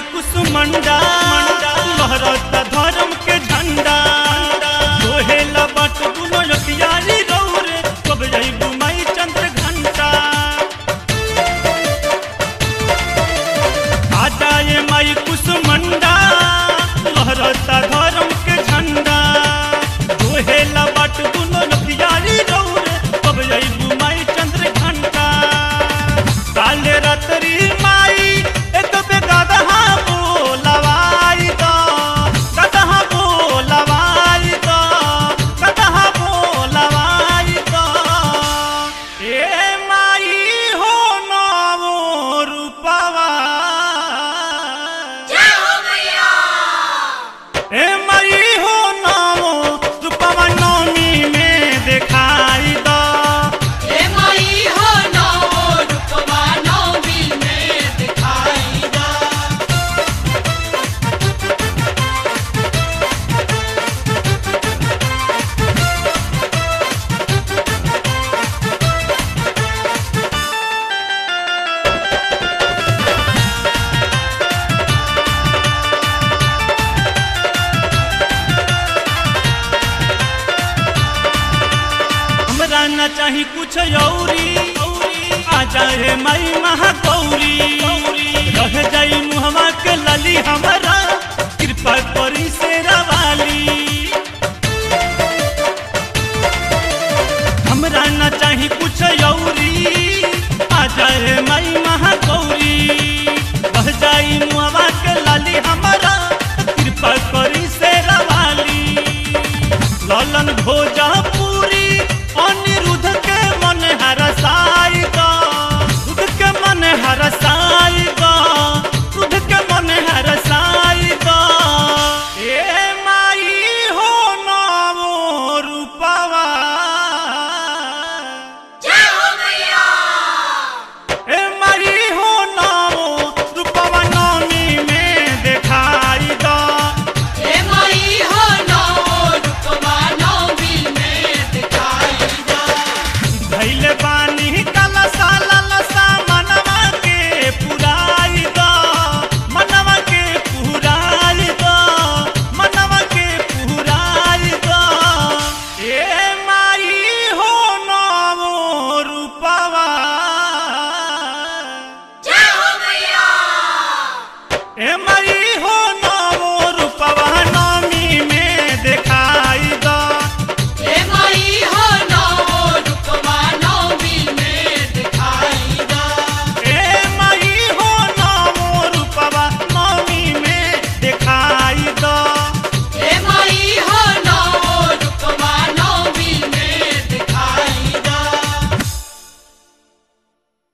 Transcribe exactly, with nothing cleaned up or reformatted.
कुसुमंडा लहरता धर्म के झंडा दोहेला बट दुनो लखियारी रौरे कब जइबू माई चंद्र घंटा आजा ये माई कुसुमंडा लहरता धर्म के झंडा दोहेला बट दुनो लखियारी रौरे कब जइबू माई चंद्र घंटा काले रात्रि माई एक बेगदहा बोलवाई दो गदहा बोलवाई दो गदहा बोलवाई दो ए माई हो नवो रूपवा जय हो मैया ए माई हो नवो रूपवा नौमी में दिखाई दो ए माई हो नवो रूपवा नवमी में दिखाई दा हमरा न चाही कुछ औरी आ जाए माई महागौरी रह जाई मुहवा के लली हमरा कृपा करी शेरा वाली हमरा न चाही कुछ औरी आ जाए माई महागौरी रह जाई मुहवा के लली हमरा